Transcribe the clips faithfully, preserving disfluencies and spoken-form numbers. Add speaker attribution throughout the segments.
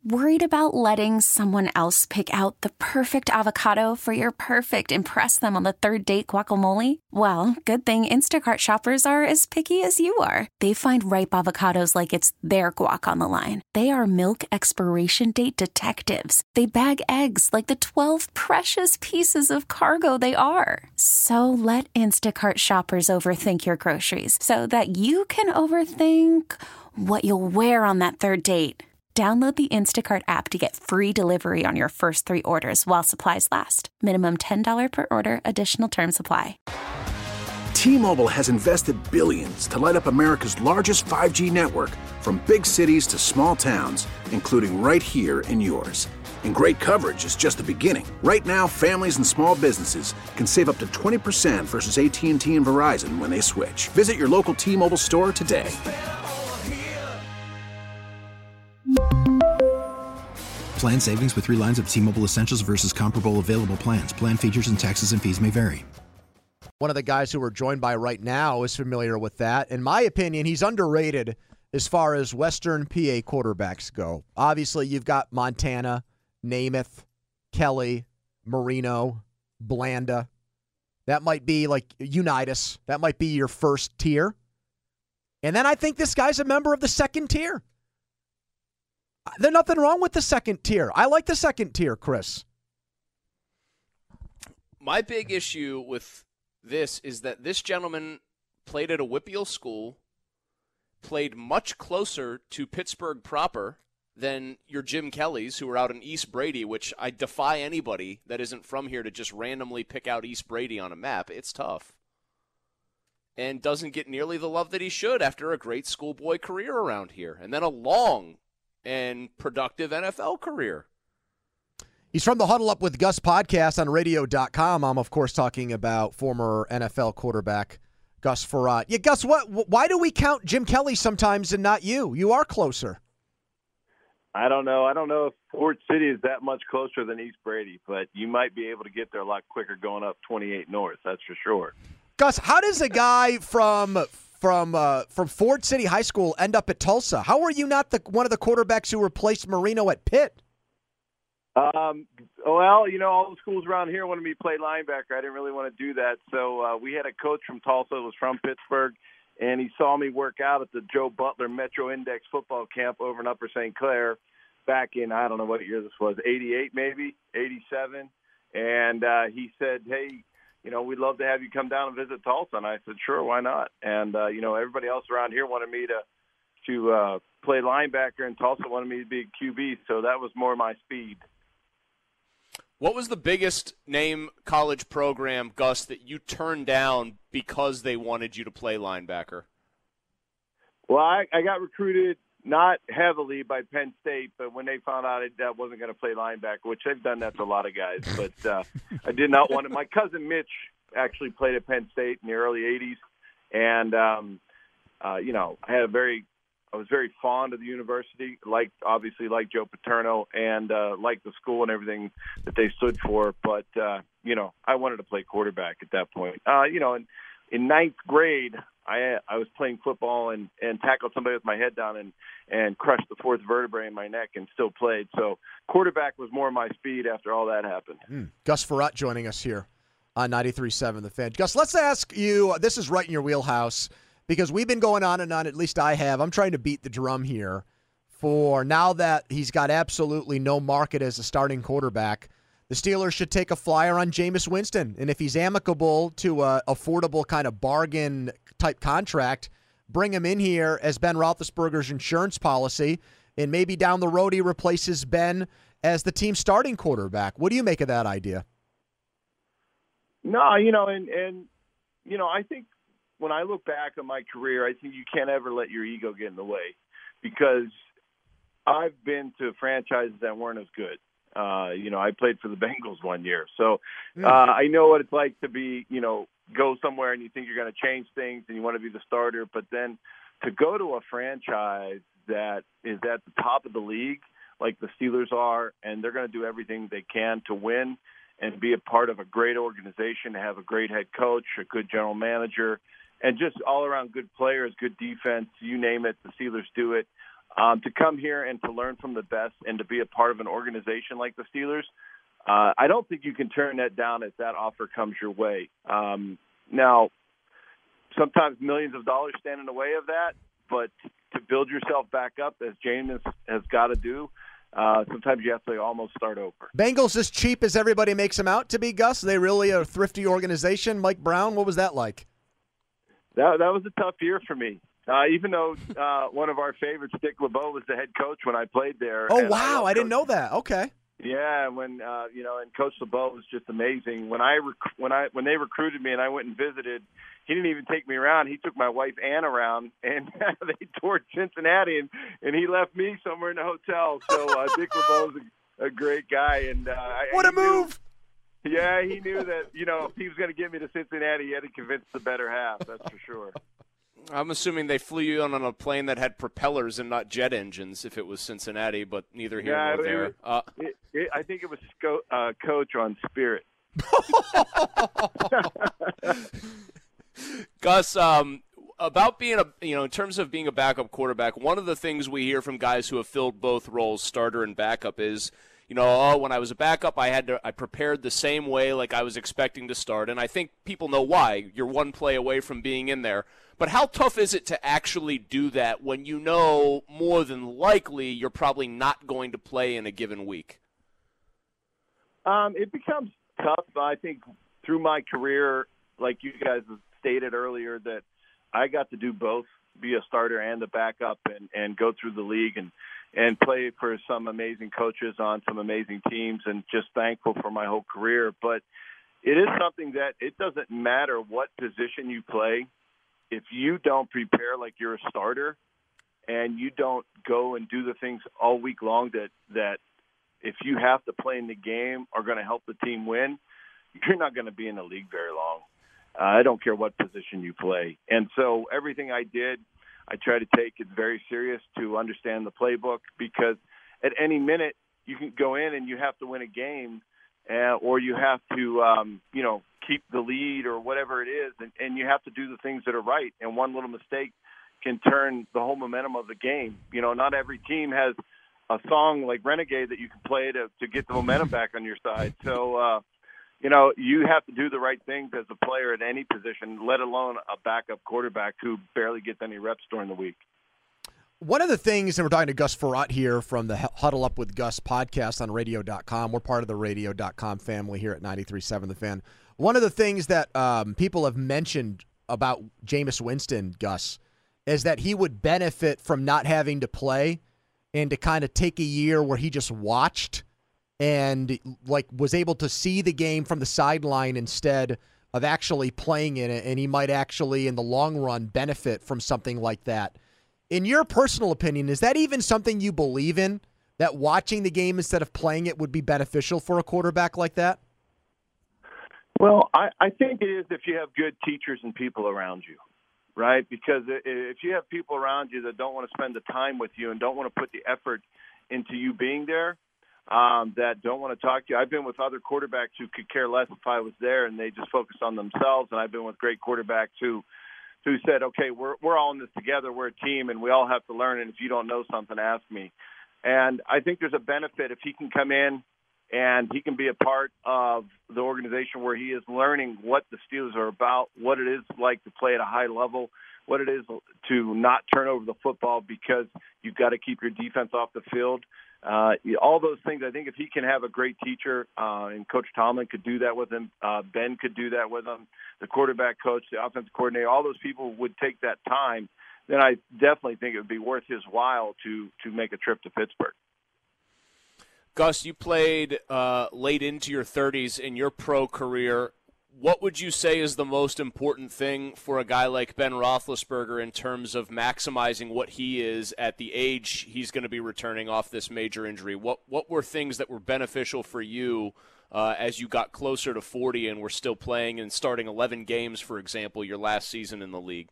Speaker 1: Worried about letting someone else pick out the perfect avocado for your perfect impress them on the third date guacamole? Well, good thing Instacart shoppers are as picky as you are. They find ripe avocados like it's their guac on the line. They are milk expiration date detectives. They bag eggs like the twelve precious pieces of cargo they are. So let Instacart shoppers overthink your groceries so that you can overthink what you'll wear on that third date. Download the Instacart app to get free delivery on your first three orders while supplies last. Minimum ten dollars per order. Additional terms apply.
Speaker 2: T-Mobile has invested billions to light up America's largest five G network, from big cities to small towns, including right here in yours. And great coverage is just the beginning. Right now, families and small businesses can save up to twenty percent versus A T and T and Verizon when they switch. Visit your local T-Mobile store today.
Speaker 3: Plan savings with three lines of T-Mobile Essentials versus comparable available plans. Plan features and taxes and fees may vary.
Speaker 4: One of the guys who we're joined by right now is familiar with that. In my opinion, he's underrated as far as Western P A quarterbacks go. Obviously, you've got Montana, Namath, Kelly, Marino, Blanda. That might be like Unitas. That might be your first tier. And then I think this guy's a member of the second tier. There's nothing wrong with the second tier. I like the second tier, Chris.
Speaker 5: My big issue with this is that this gentleman played at a Whippeal school, played much closer to Pittsburgh proper than your Jim Kellys, who are out in East Brady, which I defy anybody that isn't from here to just randomly pick out East Brady on a map. It's tough. And doesn't get nearly the love that he should after a great schoolboy career around here. And then a long and productive N F L career.
Speaker 4: He's from the Huddle Up with Gus podcast on radio dot com. I'm, of course, talking about former N F L quarterback Gus Frerotte. Yeah, Gus, what? Why do we count Jim Kelly sometimes and not you? You are closer.
Speaker 6: I don't know. I don't know if Ford City is that much closer than East Brady, but you might be able to get there a lot quicker going up twenty-eight North, that's for sure.
Speaker 4: Gus, how does a guy from from uh, from Ford City High School end up at Tulsa? How were you not the one of the quarterbacks who replaced Marino at Pitt?
Speaker 6: Um, well, you know, all the schools around here wanted me to play linebacker. I didn't really want to do that, so uh, we had a coach from Tulsa who was from Pittsburgh, and he saw me work out at the Joe Butler Metro Index football camp over in Upper Saint Clair back in, I don't know what year this was, eighty-eight maybe, eighty-seven, and uh, he said, hey, you know, we'd love to have you come down and visit Tulsa. And I said, sure, why not? And, uh, you know, everybody else around here wanted me to to uh, play linebacker, and Tulsa wanted me to be a Q B, so that was more my speed.
Speaker 5: What was the biggest name college program, Gus, that you turned down because they wanted you to play linebacker?
Speaker 6: Well, I, I got recruited not heavily by Penn State, but when they found out I wasn't going to play linebacker, which they've done that to a lot of guys, but uh, I did not want it. My cousin Mitch actually played at Penn State in the early eighties, and, um, uh, you know, I had a very I was very fond of the university, like obviously like Joe Paterno, and uh, like the school and everything that they stood for. But, uh, you know, I wanted to play quarterback at that point. Uh, you know, in, in ninth grade, I I was playing football and, and tackled somebody with my head down and, and crushed the fourth vertebrae in my neck and still played. So quarterback was more my speed after all that happened.
Speaker 4: Mm. Gus Frerotte joining us here on ninety-three point seven The Fan. Gus, let's ask you, this is right in your wheelhouse, because we've been going on and on, at least I have. I'm trying to beat the drum here for now that he's got absolutely no market as a starting quarterback. The Steelers should take a flyer on Jameis Winston. And if he's amicable to a affordable kind of bargain type contract, bring him in here as Ben Roethlisberger's insurance policy. And maybe down the road he replaces Ben as the team's starting quarterback. What do you make of that idea?
Speaker 6: No, you know, and, and you know, I think, when I look back on my career, I think you can't ever let your ego get in the way, because I've been to franchises that weren't as good. Uh, you know, I played for the Bengals one year. So uh, I know what it's like to be, you know, go somewhere and you think you're going to change things and you want to be the starter. But then to go to a franchise that is at the top of the league, like the Steelers are, and they're going to do everything they can to win and be a part of a great organization, to have a great head coach, a good general manager, and just all-around good players, good defense, you name it, the Steelers do it. um, to come here and to learn from the best and to be a part of an organization like the Steelers, uh, I don't think you can turn that down if that offer comes your way. Um, now, sometimes millions of dollars stand in the way of that, but to build yourself back up, as James has got to do, uh, sometimes you have to almost start over.
Speaker 4: Bengals as cheap as everybody makes them out to be, Gus? Are they really a thrifty organization? Mike Brown, what was that like?
Speaker 6: That that was a tough year for me. Uh, even though uh, one of our favorites, Dick LeBeau, was the head coach when I played there.
Speaker 4: Oh, wow. I, I didn't know that. Okay.
Speaker 6: Yeah, when uh, you know, and Coach LeBeau was just amazing. When I rec- when I when they recruited me and I went and visited, he didn't even take me around. He took my wife Ann around, and they toured Cincinnati, and, and he left me somewhere in the hotel. So uh, Dick LeBeau is a, a great guy, and uh,
Speaker 4: what
Speaker 6: a
Speaker 4: move!
Speaker 6: Knew, yeah, he knew that you know if he was going to get me to Cincinnati, he had to convince the better half. That's for sure.
Speaker 5: I'm assuming they flew you on, on a plane that had propellers and not jet engines if it was Cincinnati, but neither here
Speaker 6: yeah,
Speaker 5: nor there.
Speaker 6: It,
Speaker 5: uh,
Speaker 6: it, it, I think it was Sco- uh, Coach on Spirit.
Speaker 5: Gus, um, about being a, you know, in terms of being a backup quarterback, one of the things we hear from guys who have filled both roles, starter and backup, is, you know, oh, when I was a backup, I had to, I prepared the same way like I was expecting to start, and I think people know why. You're one play away from being in there. But how tough is it to actually do that when you know more than likely you're probably not going to play in a given week?
Speaker 6: Um, it becomes tough. I think through my career, like you guys stated earlier, that I got to do both, be a starter and a backup, and, and go through the league and, and play for some amazing coaches on some amazing teams, and just thankful for my whole career. But it is something that it doesn't matter what position you play. If you don't prepare like you're a starter and you don't go and do the things all week long that, that if you have to play in the game are going to help the team win, you're not going to be in the league very long. Uh, I don't care what position you play. And so everything I did, I try to take it very serious to understand the playbook, because at any minute you can go in and you have to win a game, uh, or you have to, um, you know, keep the lead or whatever it is, and, and you have to do the things that are right. And one little mistake can turn the whole momentum of the game. You know, not every team has a song like Renegade that you can play to, to get the momentum back on your side. So, uh, you know, you have to do the right things as a player at any position, let alone a backup quarterback who barely gets any reps during the week.
Speaker 4: One of the things, and we're talking to Gus Frerotte here from the Huddle Up with Gus podcast on radio dot com. We're part of the radio dot com family here at ninety-three point seven The Fan. One of the things that um, people have mentioned about Jameis Winston, Gus, is that he would benefit from not having to play and to kind of take a year where he just watched and like was able to see the game from the sideline instead of actually playing in it, and he might actually in the long run benefit from something like that. In your personal opinion, is that even something you believe in, that watching the game instead of playing it would be beneficial for a quarterback like that?
Speaker 6: Well, I, I think it is if you have good teachers and people around you, right? Because if you have people around you that don't want to spend the time with you and don't want to put the effort into you being there, um, that don't want to talk to you. I've been with other quarterbacks who could care less if I was there, and they just focus on themselves. And I've been with great quarterbacks who who said, okay, we're we're all in this together. We're a team, and we all have to learn. And if you don't know something, ask me. And I think there's a benefit if he can come in and he can be a part of the organization where he is learning what the Steelers are about, what it is like to play at a high level, what it is to not turn over the football because you've got to keep your defense off the field. Uh, all those things, I think if he can have a great teacher, uh, and Coach Tomlin could do that with him, uh, Ben could do that with him, the quarterback coach, the offensive coordinator, all those people would take that time, then I definitely think it would be worth his while to, to make a trip to Pittsburgh.
Speaker 5: Gus, you played uh, late into your thirties in your pro career. What would you say is the most important thing for a guy like Ben Roethlisberger in terms of maximizing what he is at the age he's going to be returning off this major injury? What what were things that were beneficial for you uh, as you got closer to forty and were still playing and starting eleven games, for example, your last season in the league?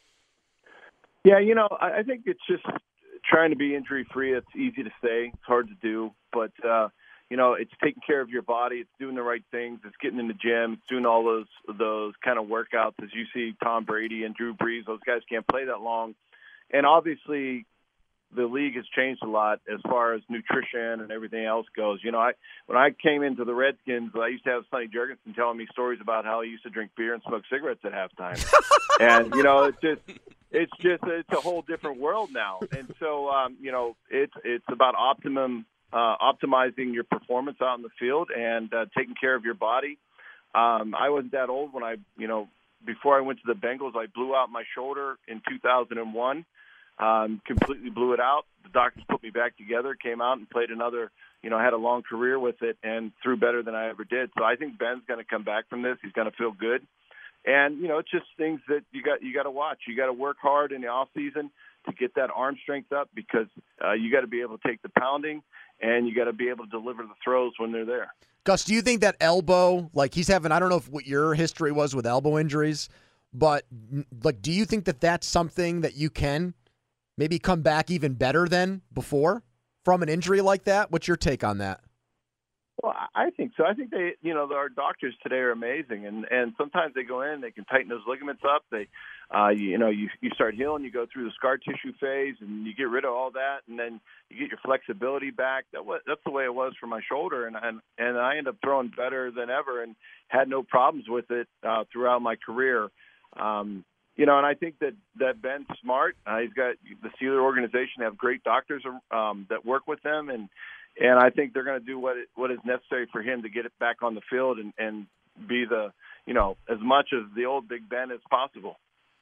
Speaker 6: Yeah, you know, I, I think it's just trying to be injury-free. It's easy to say. It's hard to do. But, uh, you know, it's taking care of your body. It's doing the right things. It's getting in the gym. It's doing all those those kind of workouts. As you see Tom Brady and Drew Brees, those guys can't play that long. And obviously the league has changed a lot as far as nutrition and everything else goes. You know, I when I came into the Redskins, I used to have Sonny Jurgensen telling me stories about how he used to drink beer and smoke cigarettes at halftime. And, you know, it's just it's just it's a whole different world now. And so, um, you know, it's it's about optimum uh, optimizing your performance out in the field and uh, taking care of your body. Um, I wasn't that old when I, you know, before I went to the Bengals, I blew out my shoulder in two thousand one. Um, completely blew it out. The doctors put me back together, came out and played another, you know, had a long career with it and threw better than I ever did. So I think Ben's going to come back from this. He's going to feel good. And, you know, it's just things that you got, you got to watch. You got to work hard in the off season to get that arm strength up because uh, you got to be able to take the pounding and you got to be able to deliver the throws when they're there.
Speaker 4: Gus, do you think that elbow, like he's having, I don't know if what your history was with elbow injuries, but like, do you think that that's something that you can maybe come back even better than before from an injury like that? What's your take on that?
Speaker 6: Well, I think so. I think they, you know, our doctors today are amazing, and and sometimes they go in, they can tighten those ligaments up. They, uh, you, you know, you you start healing, you go through the scar tissue phase, and you get rid of all that, and then you get your flexibility back. That was that's the way it was for my shoulder, and and and I ended up throwing better than ever, and had no problems with it uh, throughout my career. Um, You know, and I think that, that Ben's smart. Uh, he's got the Steeler organization have great doctors um, that work with them, and and I think they're going to do what it, what is necessary for him to get it back on the field and, and be the, you know, as much of the old Big Ben as possible.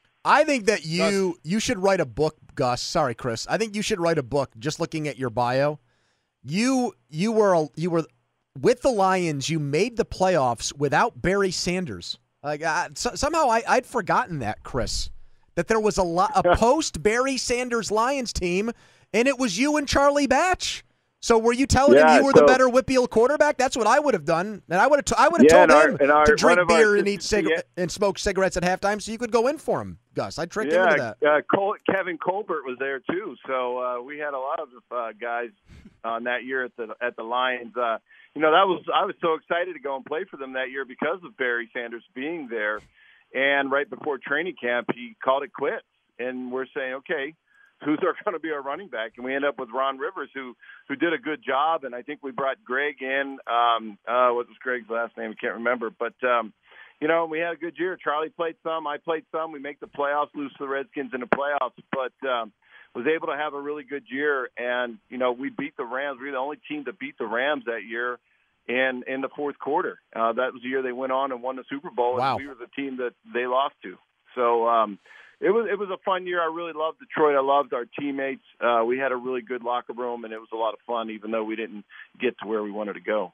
Speaker 4: I think that you Gus. you should write a book, Gus. Sorry, Chris. I think you should write a book. Just looking at your bio, you you were a, you were with the Lions. You made the playoffs without Barry Sanders. Like uh, so, somehow I, I'd forgotten that, Chris, that there was a lot a post Barry Sanders Lions team, and it was you and Charlie Batch. So were you telling
Speaker 6: yeah,
Speaker 4: him you were
Speaker 6: so,
Speaker 4: the better Whippeal quarterback? That's what I would have done, and I would have t- I would have
Speaker 6: yeah,
Speaker 4: told
Speaker 6: our,
Speaker 4: him
Speaker 6: our,
Speaker 4: to drink beer
Speaker 6: our,
Speaker 4: and eat cigarettes yeah. and smoke cigarettes at halftime, so you could go in for him, Gus. I tricked
Speaker 6: yeah,
Speaker 4: him into that.
Speaker 6: Uh, Col- Kevin Colbert was there too, so uh, we had a lot of uh, guys on that year at the at the Lions. Uh, you know, that was I was so excited to go and play for them that year because of Barry Sanders being there. And right before training camp, he called it quits. And we're saying, okay, who's our going to be our running back? And we end up with Ron Rivers, who who did a good job. And I think we brought Greg in. Um, uh, what was Greg's last name? I can't remember. But, um, you know, we had a good year. Charlie played some. I played some. We make the playoffs, lose to the Redskins in the playoffs. But um, was able to have a really good year. And, you know, we beat the Rams. We were the only team to beat the Rams that year. And in the fourth quarter, uh, that was the year they went on and won the Super Bowl.
Speaker 4: Wow.
Speaker 6: And we were the team that they lost to. So um, it was it was a fun year. I really loved Detroit. I loved our teammates. Uh, we had a really good locker room, and it was a lot of fun, even though we didn't get to where we wanted to go.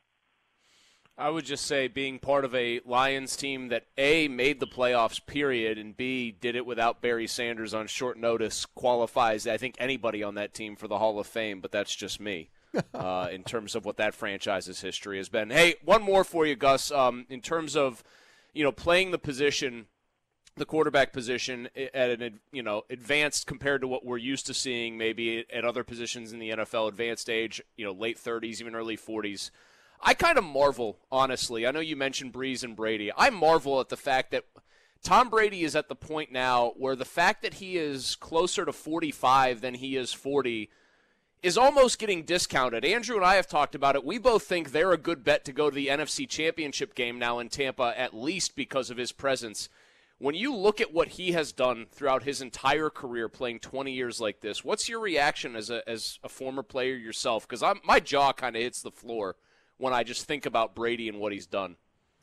Speaker 5: I would just say being part of a Lions team that, A, made the playoffs, period, and B, did it without Barry Sanders on short notice qualifies, I think, anybody on that team for the Hall of Fame, but that's just me. uh, in terms of what that franchise's history has been. Hey, one more for you, Gus. Um, in terms of, you know, playing the position, the quarterback position at an, you know, advanced compared to what we're used to seeing maybe at other positions in the N F L, advanced age, you know, late thirties, even early forties. I kind of marvel, honestly. I know you mentioned Breeze and Brady. I marvel at the fact that Tom Brady is at the point now where the fact that he is closer to forty-five than he is forty is almost getting discounted. Andrew and I have talked about it. We both think they're a good bet to go to the N F C Championship game now in Tampa, at least because of his presence. When you look at what he has done throughout his entire career playing twenty years like this, what's your reaction as a as a former player yourself? Because my jaw kind of hits the floor when I just think about Brady and what he's done.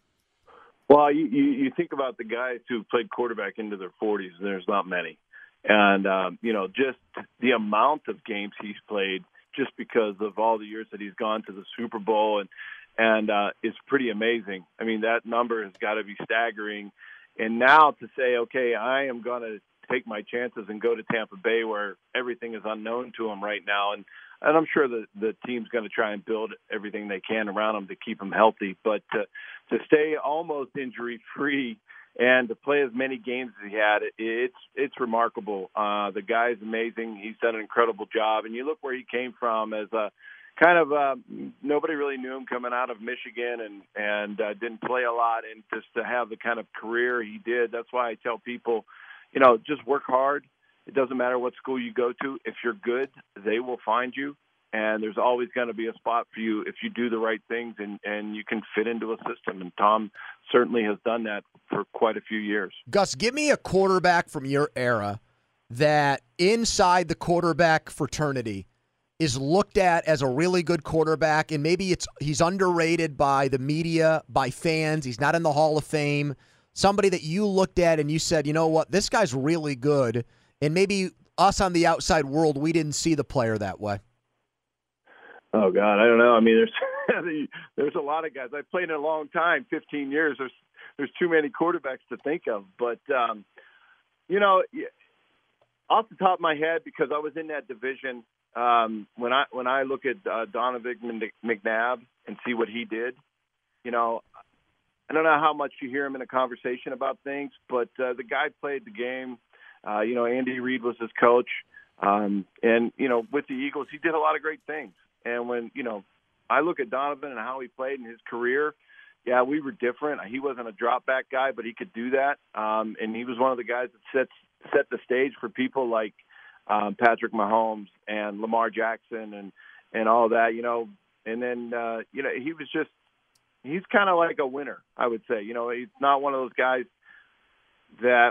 Speaker 6: Well, you, you, you think about the guys who played quarterback into their forties, and there's not many. And, um, you know, just the amount of games he's played just because of all the years that he's gone to the Super Bowl, and and uh, it's pretty amazing. I mean, that number has got to be staggering. And now to say, okay, I am going to take my chances and go to Tampa Bay where everything is unknown to him right now. And, and I'm sure that the team's going to try and build everything they can around him to keep him healthy. But to, to stay almost injury-free and to play as many games as he had, it, it's it's remarkable. Uh, the guy's amazing. He's done an incredible job. And you look where he came from as a kind of uh, nobody really knew him coming out of Michigan and, and uh, didn't play a lot. And just to have the kind of career he did, that's why I tell people, you know, just work hard it doesn't matter what school you go to. If you're good, they will find you. And there's always going to be a spot for you if you do the right things and, and you can fit into a system. And Tom certainly has done that for quite a few years.
Speaker 4: Gus, give me a quarterback from your era that inside the quarterback fraternity is looked at as a really good quarterback, and maybe it's he's underrated by the media, by fans. He's not in the Hall of Fame. Somebody that you looked at and you said, you know what, this guy's really good. And maybe us on the outside world, we didn't see the player that way.
Speaker 6: Oh, God, I don't know. I mean, there's there's a lot of guys. I've played in a long time, fifteen years. There's there's too many quarterbacks to think of. But, um, you know, off the top of my head, because I was in that division, um, when I when I look at uh, Donovan McNabb and see what he did, you know, I don't know how much you hear him in a conversation about things, but uh, the guy played the game. Uh, you know, Andy Reid was his coach. Um, and, you know, with the Eagles, he did a lot of great things. And when, you know, I look at Donovan and how he played in his career, yeah, we were different. He wasn't a drop back guy, but he could do that. Um, and he was one of the guys that sets, set the stage for people like um, Patrick Mahomes and Lamar Jackson and, and all that, you know. And then, uh, you know, he was just, he's kind of like a winner, I would say. You know, he's not one of those guys that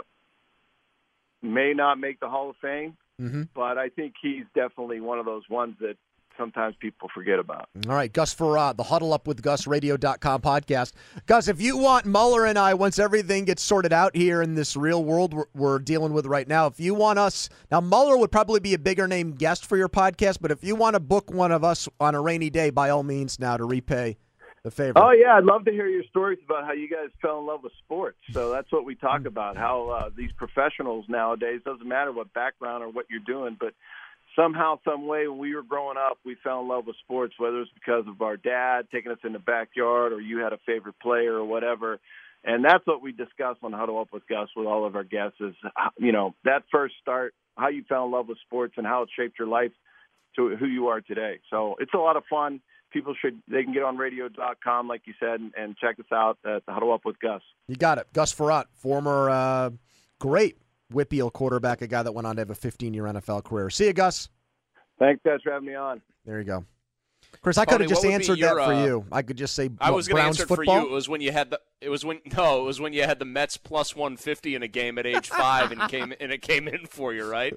Speaker 6: may not make the Hall of Fame, mm-hmm. but I think he's definitely one of those ones that sometimes people forget about.
Speaker 4: All right, Gus Frerotte, the Huddle Up with Gus radio dot com podcast. Gus, if you want Muller and I, once everything gets sorted out here in this real world we're, we're dealing with right now, if you want us, now Muller would probably be a bigger name guest for your podcast, but if you want to book one of us on a rainy day, by all means now to repay the favor.
Speaker 6: Oh, yeah, I'd love to hear your stories about how you guys fell in love with sports. So that's what we talk about, how uh, these professionals nowadays, doesn't matter what background or what you're doing, but somehow, some way, when we were growing up, we fell in love with sports, whether it's because of our dad taking us in the backyard or you had a favorite player or whatever. And that's what we discuss on Huddle Up with Gus with all of our guests is, you know, that first start, how you fell in love with sports and how it shaped your life to who you are today. So it's a lot of fun. People should, they can get on radio dot com, like you said, and, and check us out at the Huddle Up with Gus.
Speaker 4: You got it. Gus Frerotte, former uh, great Whitfield quarterback, a guy that went on to have a fifteen-year N F L career. See you, Gus.
Speaker 6: Thanks, guys, for having me on.
Speaker 4: There you go. Chris, I could have just answered your, that for uh, you. I could just say
Speaker 5: I
Speaker 4: what,
Speaker 5: was going to answer
Speaker 4: football?
Speaker 5: for you. It was when you had the it was when no, it was when you had the Mets plus one fifty in a game at age five and came and it came in for you, right?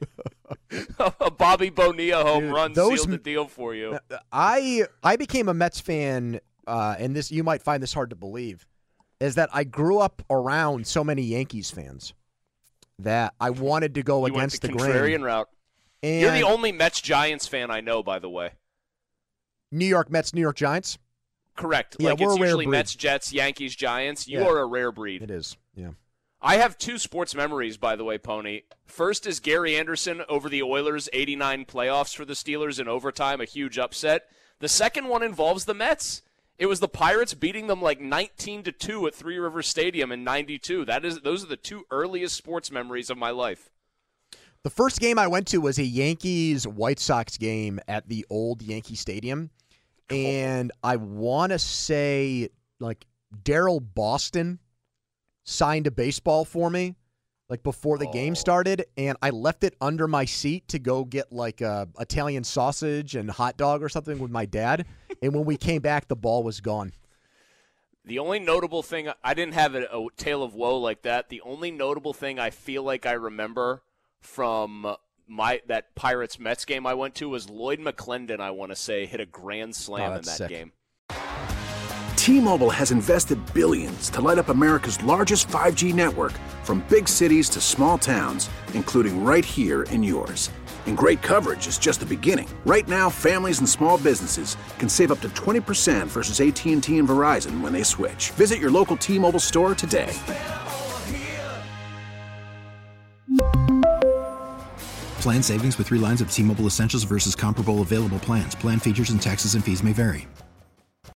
Speaker 5: A Bobby Bonilla home Dude, run those, sealed the deal for you.
Speaker 4: I I became a Mets fan, uh, and this you might find this hard to believe, is that I grew up around so many Yankees fans that I wanted to go
Speaker 5: you
Speaker 4: against
Speaker 5: went the,
Speaker 4: the
Speaker 5: contrarian
Speaker 4: grain.
Speaker 5: route.
Speaker 4: And
Speaker 5: You're the only Mets Giants fan I know, by the way.
Speaker 4: New York Mets, New York Giants?
Speaker 5: Correct.
Speaker 4: Yeah,
Speaker 5: like
Speaker 4: we're
Speaker 5: it's
Speaker 4: a rare
Speaker 5: usually
Speaker 4: breed.
Speaker 5: Mets, Jets, Yankees, Giants. You
Speaker 4: yeah.
Speaker 5: are a rare breed.
Speaker 4: It is, yeah.
Speaker 5: I have two sports memories, by the way, Pony. First is Gary Anderson over the Oilers' eighty-nine playoffs for the Steelers in overtime, a huge upset. The second one involves the Mets. It was the Pirates beating them like nineteen to two at Three Rivers Stadium in ninety-two. That is, those are the two earliest sports memories of my life.
Speaker 4: The first game I went to was a Yankees-White Sox game at the old Yankee Stadium. Cool. And I want to say, like, Daryl Boston signed a baseball for me, like, before the oh. game started. And I left it under my seat to go get, like, a Italian sausage and hot dog or something with my dad. And when we came back, the ball was gone.
Speaker 5: The only notable thing, I didn't have a, a tale of woe like that. The only notable thing I feel like I remember from my that Pirates Mets game I went to was Lloyd McClendon, I want to say, hit a grand slam
Speaker 4: oh,
Speaker 5: in that
Speaker 4: sick.
Speaker 5: game.
Speaker 2: T-Mobile has invested billions to light up America's largest five G network, from big cities to small towns, including right here in yours. And great coverage is just the beginning. Right now, families and small businesses can save up to twenty percent versus A T and T and Verizon when they switch. Visit your local T-Mobile store today.
Speaker 3: Plan savings with three lines of T-Mobile Essentials versus comparable available plans. Plan features and taxes and fees may vary.